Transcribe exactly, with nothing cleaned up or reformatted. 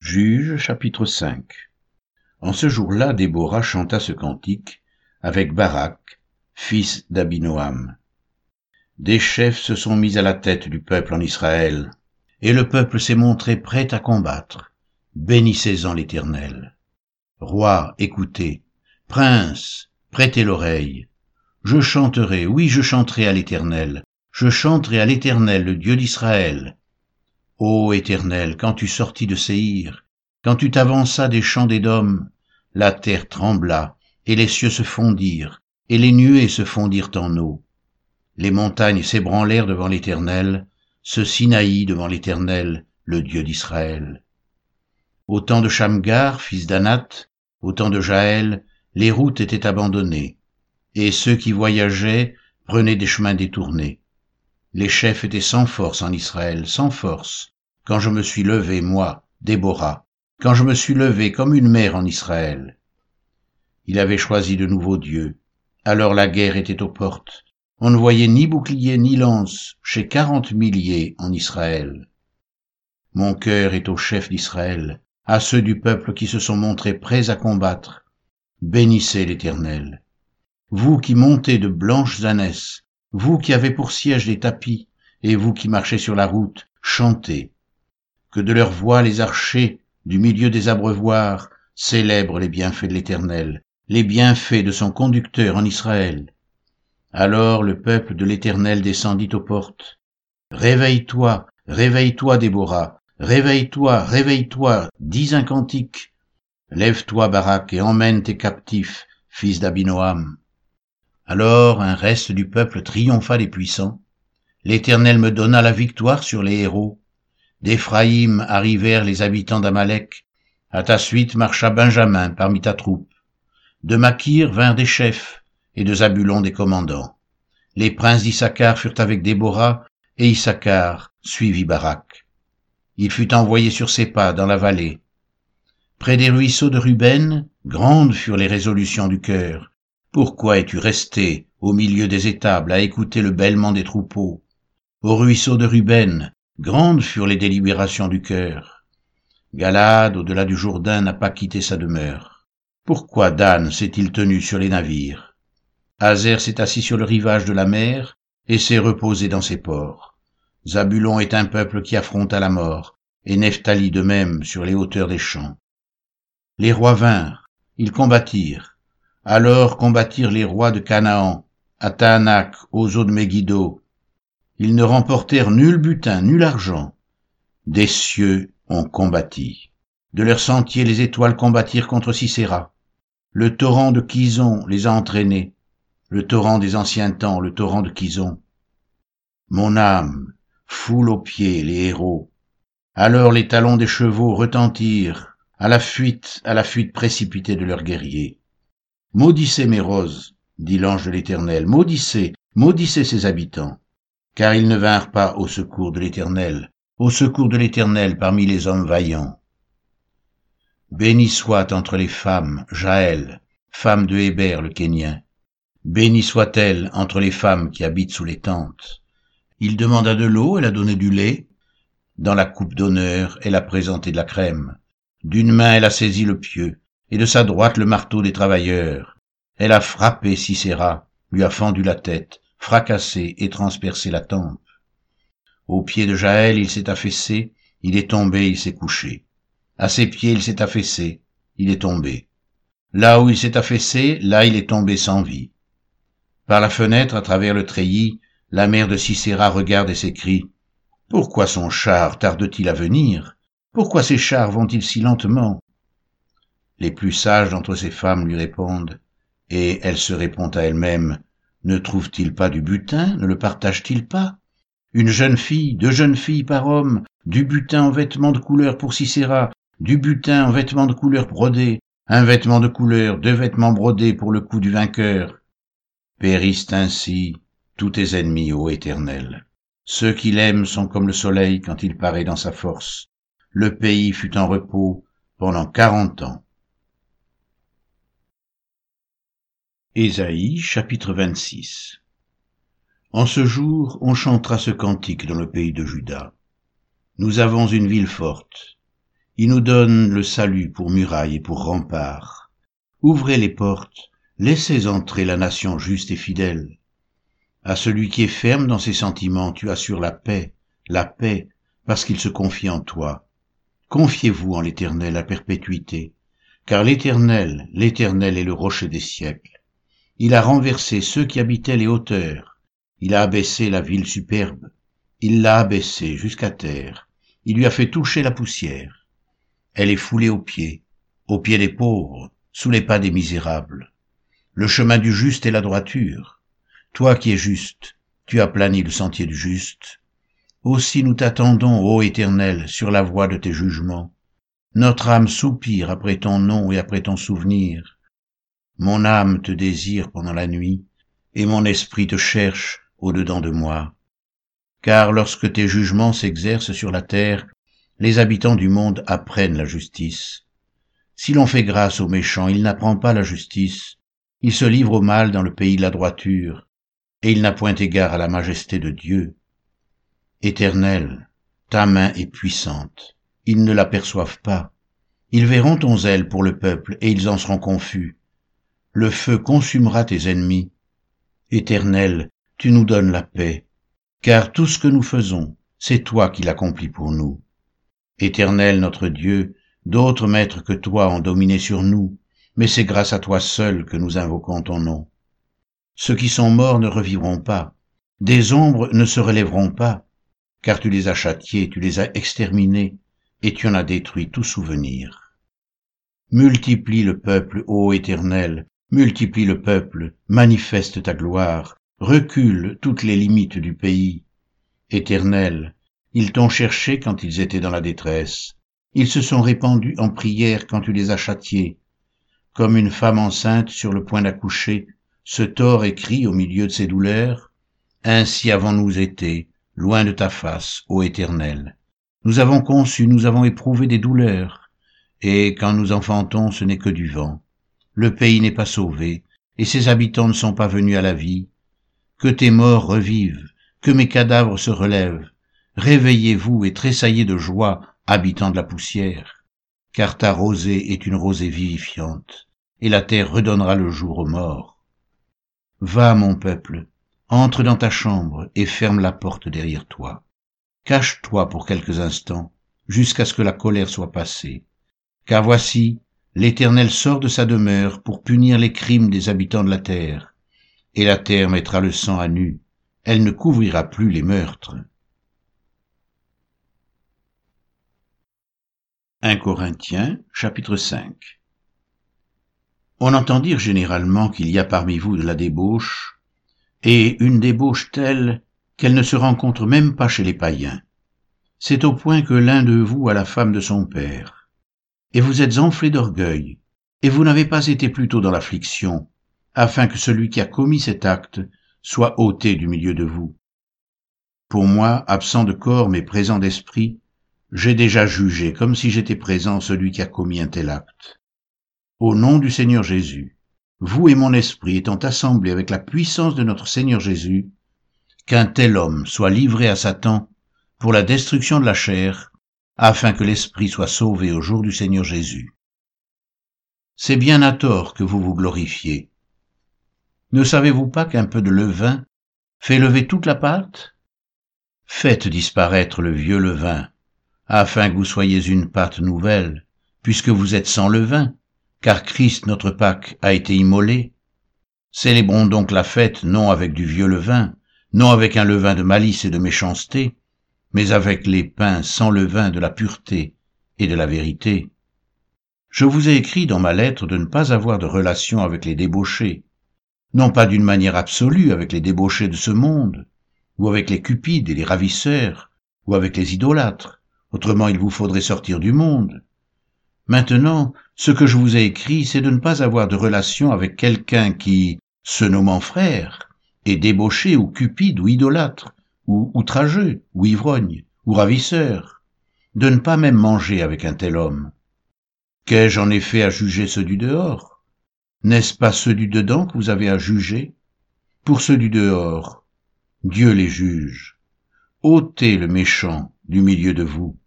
Juges chapitre cinq. En ce jour-là, Déborah chanta ce cantique avec Barak, fils d'Abinoam. Des chefs se sont mis à la tête du peuple en Israël, et le peuple s'est montré prêt à combattre. Bénissez-en l'Éternel. Rois, écoutez. Princes, prêtez l'oreille. Je chanterai, oui, je chanterai à l'Éternel. Je chanterai à l'Éternel, le Dieu d'Israël. Ô Éternel, quand tu sortis de Séhir, quand tu t'avanças des champs d'Édom, la terre trembla, et les cieux se fondirent, et les nuées se fondirent en eau. Les montagnes s'ébranlèrent devant l'Éternel, ce Sinaï devant l'Éternel, le Dieu d'Israël. Au temps de Shamgar, fils d'Anath, au temps de Jaël, les routes étaient abandonnées, et ceux qui voyageaient prenaient des chemins détournés. Les chefs étaient sans force en Israël, sans force, quand je me suis levé, moi, Déborah, quand je me suis levé comme une mère en Israël. Il avait choisi de nouveaux dieux. Alors la guerre était aux portes. On ne voyait ni bouclier ni lance chez quarante milliers en Israël. Mon cœur est aux chefs d'Israël, à ceux du peuple qui se sont montrés prêts à combattre. Bénissez l'Éternel. Vous qui montez de blanches ânesses, vous qui avez pour siège des tapis, et vous qui marchez sur la route, chantez. Que de leur voix les archers, du milieu des abreuvoirs, célèbrent les bienfaits de l'Éternel, les bienfaits de son conducteur en Israël. Alors le peuple de l'Éternel descendit aux portes. Réveille-toi, réveille-toi, Déborah, réveille-toi, réveille-toi, dis un cantique. Lève-toi, Barak, et emmène tes captifs, fils d'Abinoam. Alors un reste du peuple triompha des puissants. L'Éternel me donna la victoire sur les héros. D'Éphraïm arrivèrent les habitants d'Amalek. À ta suite marcha Benjamin parmi ta troupe. De Makir vinrent des chefs, et de Zabulon des commandants. Les princes d'Issachar furent avec Déborah, et Issachar suivit Barak. Il fut envoyé sur ses pas dans la vallée. Près des ruisseaux de Ruben, grandes furent les résolutions du cœur. Pourquoi es-tu resté au milieu des étables à écouter le bêlement des troupeaux? Au ruisseau de Ruben, grandes furent les délibérations du cœur. Galaad, au-delà du Jourdain, n'a pas quitté sa demeure. Pourquoi Dan s'est-il tenu sur les navires? Azer s'est assis sur le rivage de la mer et s'est reposé dans ses ports. Zabulon est un peuple qui affronta la mort, et Nephtali de même sur les hauteurs des champs. Les rois vinrent, ils combattirent. Alors combattirent les rois de Canaan, à Taanac, aux eaux de Megiddo. Ils ne remportèrent nul butin, nul argent. Des cieux ont combattu. De leur sentier les étoiles combattirent contre Sisera. Le torrent de Kison les a entraînés. Le torrent des anciens temps, le torrent de Kison. Mon âme foule aux pieds les héros. Alors les talons des chevaux retentirent, à la fuite, à la fuite précipitée de leurs guerriers. Maudissez mes roses, dit l'ange de l'Éternel, maudissez, maudissez ses habitants, car ils ne vinrent pas au secours de l'Éternel, au secours de l'Éternel parmi les hommes vaillants. Béni soit entre les femmes Jaël, femme de Héber le Kénien. Béni soit-elle entre les femmes qui habitent sous les tentes. Il demanda de l'eau, elle a donné du lait. Dans la coupe d'honneur, elle a présenté de la crème. D'une main, elle a saisi le pieu, et de sa droite le marteau des travailleurs. Elle a frappé Sisera, lui a fendu la tête, fracassé et transpercé la tempe. Au pied de Jaël, il s'est affaissé, il est tombé, il s'est couché. À ses pieds, il s'est affaissé, il est tombé. Là où il s'est affaissé, là il est tombé sans vie. Par la fenêtre, à travers le treillis, la mère de Sisera regarde et s'écrie « Pourquoi son char tarde-t-il à venir? Pourquoi ses chars vont-ils si lentement ?» Les plus sages d'entre ces femmes lui répondent, et elle se répond à elle-même « Ne trouve-t-il pas du butin? Ne le partage-t-il pas? Une jeune fille, deux jeunes filles par homme, du butin en vêtements de couleur pour Sisera, du butin en vêtements de couleur brodés, un vêtement de couleur, deux vêtements brodés pour le cou du vainqueur. Périssent ainsi tous tes ennemis, ô Éternel. Ceux qui l'aiment sont comme le soleil quand il paraît dans sa force. Le pays fut en repos pendant quarante ans. Ésaïe, chapitre vingt-six. En ce jour, on chantera ce cantique dans le pays de Juda. Nous avons une ville forte. Il nous donne le salut pour muraille et pour rempart. Ouvrez les portes, laissez entrer la nation juste et fidèle. À celui qui est ferme dans ses sentiments, tu assures la paix, la paix, parce qu'il se confie en toi. Confiez-vous en l'Éternel à perpétuité, car l'Éternel, l'Éternel est le rocher des siècles. Il a renversé ceux qui habitaient les hauteurs, il a abaissé la ville superbe, il l'a abaissée jusqu'à terre, il lui a fait toucher la poussière. Elle est foulée aux pieds, aux pieds des pauvres, sous les pas des misérables. Le chemin du juste est la droiture. Toi qui es juste, tu as plani le sentier du juste. Aussi nous t'attendons, ô Éternel, sur la voie de tes jugements. Notre âme soupire après ton nom et après ton souvenir. Mon âme te désire pendant la nuit, et mon esprit te cherche au-dedans de moi. Car lorsque tes jugements s'exercent sur la terre, les habitants du monde apprennent la justice. Si l'on fait grâce aux méchants, il n'apprend pas la justice. Il se livre au mal dans le pays de la droiture, et il n'a point égard à la majesté de Dieu. Éternel, ta main est puissante, ils ne l'aperçoivent pas. Ils verront ton zèle pour le peuple, et ils en seront confus. Le feu consumera tes ennemis. Éternel, tu nous donnes la paix, car tout ce que nous faisons, c'est toi qui l'accomplis pour nous. Éternel notre Dieu, d'autres maîtres que toi ont dominé sur nous, mais c'est grâce à toi seul que nous invoquons ton nom. Ceux qui sont morts ne revivront pas, des ombres ne se relèveront pas, car tu les as châtiés, tu les as exterminés, et tu en as détruit tout souvenir. Multiplie le peuple, ô Éternel, multiplie le peuple, manifeste ta gloire, recule toutes les limites du pays. Éternel, ils t'ont cherché quand ils étaient dans la détresse. Ils se sont répandus en prière quand tu les as châtiés. Comme une femme enceinte sur le point d'accoucher, se tord et crie au milieu de ses douleurs. Ainsi avons-nous été, loin de ta face, ô Éternel. Nous avons conçu, nous avons éprouvé des douleurs, et quand nous enfantons, ce n'est que du vent. Le pays n'est pas sauvé, et ses habitants ne sont pas venus à la vie. Que tes morts revivent, que mes cadavres se relèvent. Réveillez-vous et tressaillez de joie, habitants de la poussière, car ta rosée est une rosée vivifiante, et la terre redonnera le jour aux morts. Va, mon peuple, entre dans ta chambre et ferme la porte derrière toi. Cache-toi pour quelques instants, jusqu'à ce que la colère soit passée. Car voici, l'Éternel sort de sa demeure pour punir les crimes des habitants de la terre, et la terre mettra le sang à nu, elle ne couvrira plus les meurtres. un Corinthiens, chapitre cinq. On entend dire généralement qu'il y a parmi vous de la débauche, et une débauche telle qu'elle ne se rencontre même pas chez les païens. C'est au point que l'un de vous a la femme de son père. Et vous êtes enflés d'orgueil, et vous n'avez pas été plutôt dans l'affliction, afin que celui qui a commis cet acte soit ôté du milieu de vous. Pour moi, absent de corps mais présent d'esprit, j'ai déjà jugé comme si j'étais présent celui qui a commis un tel acte. Au nom du Seigneur Jésus, vous et mon esprit étant assemblés avec la puissance de notre Seigneur Jésus, qu'un tel homme soit livré à Satan pour la destruction de la chair, afin que l'esprit soit sauvé au jour du Seigneur Jésus. C'est bien à tort que vous vous glorifiez. Ne savez-vous pas qu'un peu de levain fait lever toute la pâte? Faites disparaître le vieux levain, afin que vous soyez une pâte nouvelle, puisque vous êtes sans levain, car Christ notre Pâque a été immolé. Célébrons donc la fête non avec du vieux levain, non avec un levain de malice et de méchanceté, mais avec les pains sans levain de la pureté et de la vérité. Je vous ai écrit dans ma lettre de ne pas avoir de relation avec les débauchés, non pas d'une manière absolue avec les débauchés de ce monde, ou avec les cupides et les ravisseurs, ou avec les idolâtres, autrement il vous faudrait sortir du monde. Maintenant, ce que je vous ai écrit, c'est de ne pas avoir de relation avec quelqu'un qui, se nommant frère, est débauché ou cupide ou idolâtre, ou outrageux, ou ivrogne, ou ravisseur, de ne pas même manger avec un tel homme. Qu'ai-je en effet à juger ceux du dehors? N'est-ce pas ceux du dedans que vous avez à juger? Pour ceux du dehors, Dieu les juge. Ôtez le méchant du milieu de vous.